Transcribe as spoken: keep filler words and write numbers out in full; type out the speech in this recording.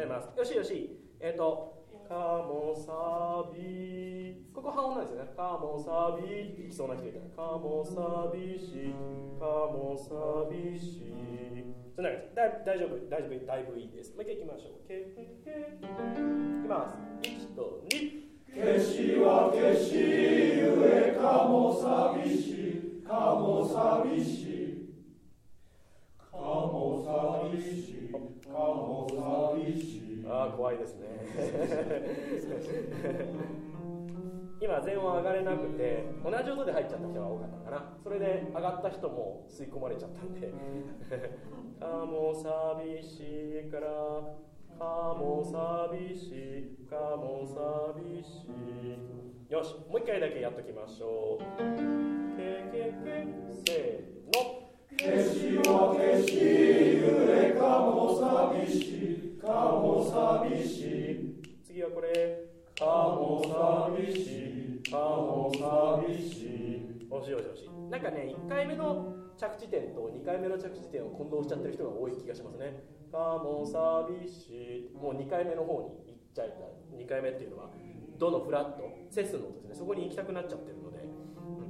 やります。よしよし。えっ、ー、と、カモサビ。ここ半音なんですよね。カモサビっていきそうな人いたら。カモサビシ、カモサビシ。そんな感じ。だ大丈夫、大丈夫、だいぶいいです。もう一回いきましょう。けけけ。いきます。いちとに。 消しは消しゆえかも寂しい、かも寂しい。かも寂しい、かも寂しい。 ああ、怖いですね。今全音上がれなくて同じ音で入っちゃった人が多かったのかな。それで上がった人も吸い込まれちゃったんでかも寂しいからかも寂しいかも寂しい。よし、もう一回だけやっときましょう。けけけせーの。 消しは消しゆえかも寂しい、かも寂しい。 次はこれ。かも寂しい、かも寂しい。おしいおしいおしい。なんかね、いっかいめの着地点とにかいめの着地点を混同しちゃってる人が多い気がしますね。かも寂しい。もうにかいめの方に行っちゃいたい。にかいめっていうのはドのフラット、セスの音ですね。そこに行きたくなっちゃってる